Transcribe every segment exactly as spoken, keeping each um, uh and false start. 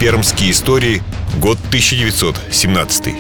«Пермские истории», год тысяча девятьсот семнадцатый.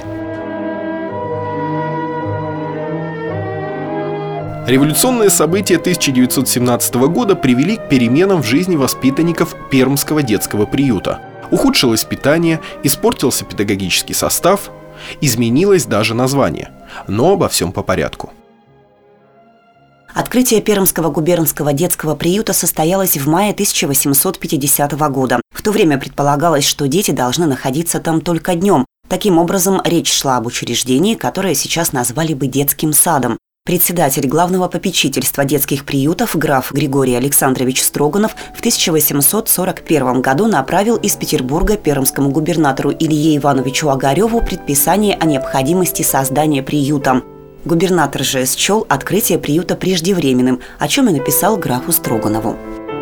Революционные события тысяча девятьсот семнадцатого года привели к переменам в жизни воспитанников Пермского детского приюта. Ухудшилось питание, испортился педагогический состав, изменилось даже название. Но обо всем по порядку. Открытие Пермского губернского детского приюта состоялось в мае тысяча восемьсот пятидесятого года. В то время предполагалось, что дети должны находиться там только днем. Таким образом, речь шла об учреждении, которое сейчас назвали бы детским садом. Председатель главного попечительства детских приютов граф Григорий Александрович Строганов в тысяча восемьсот сорок первом году направил из Петербурга пермскому губернатору Илье Ивановичу Огареву предписание о необходимости создания приюта. Губернатор же счел открытие приюта преждевременным, о чем и написал графу Строганову.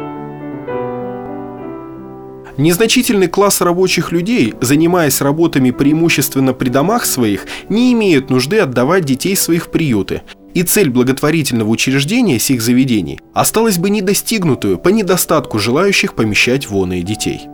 Незначительный класс рабочих людей, занимаясь работами преимущественно при домах своих, не имеют нужды отдавать детей своих в приюты. И цель благотворительного учреждения сих заведений осталась бы недостигнутую по недостатку желающих помещать воные детей.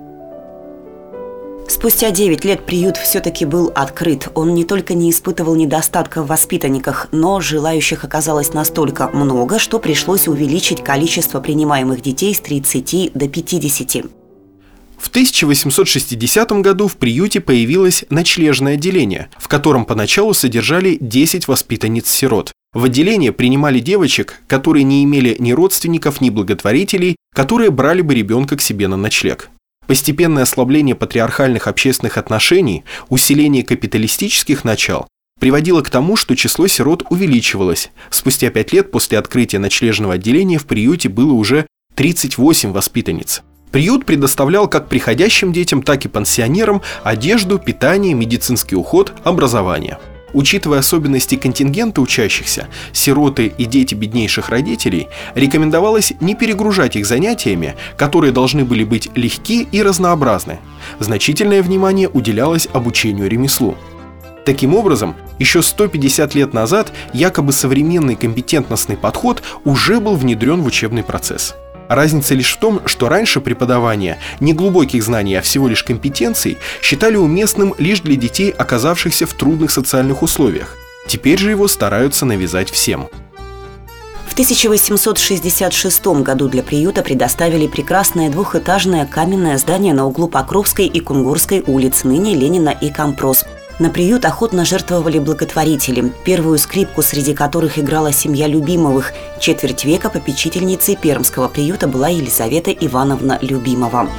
Спустя девять лет приют все-таки был открыт. Он не только не испытывал недостатка в воспитанниках, но желающих оказалось настолько много, что пришлось увеличить количество принимаемых детей с тридцати до пятидесяти. В тысяча восемьсот шестидесятом году в приюте появилось ночлежное отделение, в котором поначалу содержали десять воспитанниц-сирот. В отделение принимали девочек, которые не имели ни родственников, ни благотворителей, которые брали бы ребенка к себе на ночлег. Постепенное ослабление патриархальных общественных отношений, усиление капиталистических начал приводило к тому, что число сирот увеличивалось. Спустя пять лет после открытия ночлежного отделения в приюте было уже тридцать восемь воспитанниц. Приют предоставлял как приходящим детям, так и пансионерам одежду, питание, медицинский уход, образование. Учитывая особенности контингента учащихся, сироты и дети беднейших родителей, рекомендовалось не перегружать их занятиями, которые должны были быть легки и разнообразны. Значительное внимание уделялось обучению ремеслу. Таким образом, еще сто пятьдесят лет назад якобы современный компетентностный подход уже был внедрен в учебный процесс. Разница лишь в том, что раньше преподавание не глубоких знаний, а всего лишь компетенций считали уместным лишь для детей, оказавшихся в трудных социальных условиях. Теперь же его стараются навязать всем. В тысяча восемьсот шестьдесят шестом году для приюта предоставили прекрасное двухэтажное каменное здание на углу Покровской и Кунгурской улиц, ныне Ленина и Компрос. На приют охотно жертвовали благотворители, первую скрипку среди которых играла семья Любимовых. Четверть века попечительницей Пермского приюта была Елизавета Ивановна Любимова.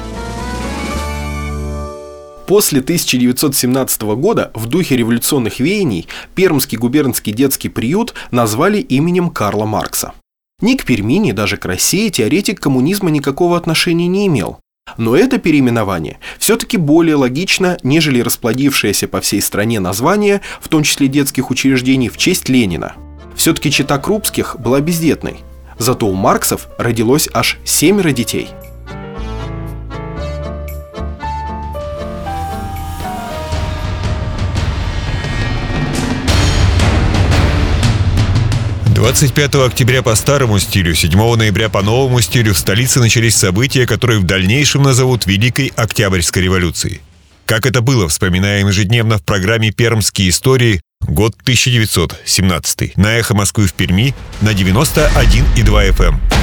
После тысяча девятьсот семнадцатого года в духе революционных веяний Пермский губернский детский приют назвали именем Карла Маркса. Ни к Перми, ни даже к России теоретик коммунизма никакого отношения не имел. Но это переименование все-таки более логично, нежели расплодившееся по всей стране название, в том числе детских учреждений, в честь Ленина. Все-таки чета Крупских была бездетной. Зато у Марксов родилось аж семеро детей. двадцать пятого октября по старому стилю, седьмого ноября по новому стилю в столице начались события, которые в дальнейшем назовут Великой Октябрьской революцией. Как это было, вспоминаем ежедневно в программе «Пермские истории», год тысяча девятьсот семнадцатый. На Эхо Москвы в Перми на девяносто один и два эф эм.